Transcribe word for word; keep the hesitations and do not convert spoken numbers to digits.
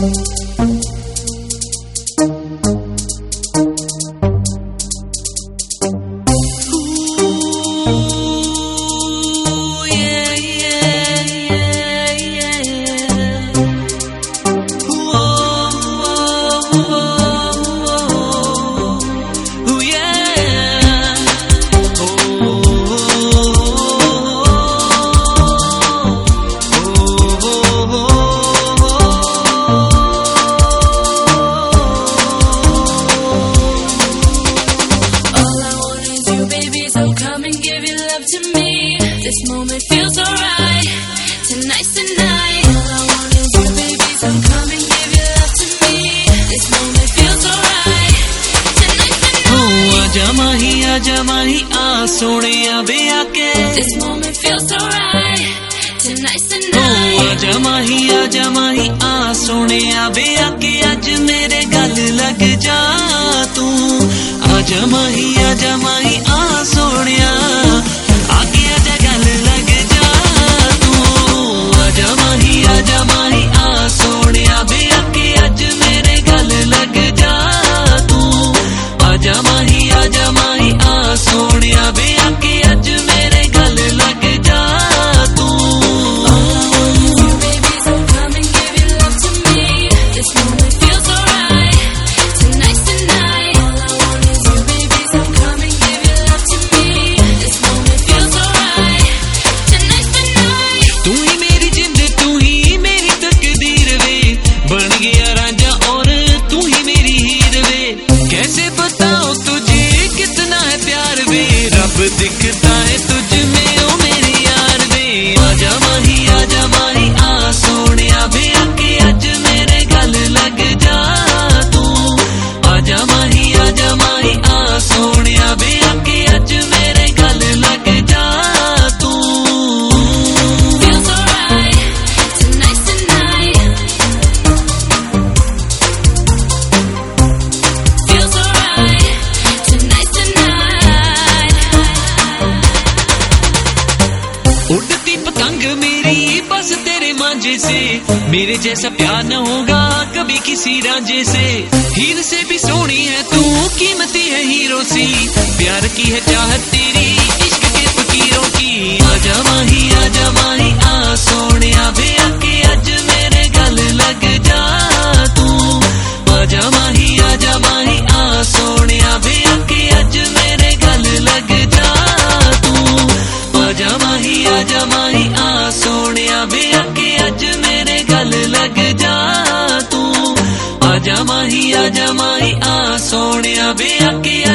This moment feels alright. Tonight's the night. All I want is you, baby, so come and give your love to me. This moment feels alright. Tonight's the night. Oh, आजा माही, आजा माही, आ सोने आवे आके. This moment feels alright. Tonight's the night. Oh, आजा माही, आजा माही, आ सोने आवे आके. आज मेरे गल लग जा तू. आजा माही, आजा माही, आ सोनिया. दिखता है तुझ में ओ मेरी यार वे. आजा माही, आजा माही, आ सोनिया वे आके अज मेरे गल लग जा तू. आजा माही, आजा माही, आ सोनिया वे आके अज मेरे गल लग जा तू. Feels alright. Tonight's the night. Feels alright. Tonight's the night. उड़ती पतंग मेरी बस तेरे मांझे से. मेरे जैसा प्यार न होगा कभी किसी रांझे से. हीर से भी सोनी है तू, कीमती है हीरो सी. प्यार की है चाहत तेरी, इश्क के फकीरों की. आजा माही, आजा माही, आ सोनिया वे आके अज मेरे गल लग जा तू. आजा माही, आजा माही, आ सोनिया वे आके अज मेरे गल लग जा तू. आजा माही, आजा माही, आ सोनिया वे आके अज मेरे गल लग जा तू. आजा माही, आजा माही, आ सोनिया वे आके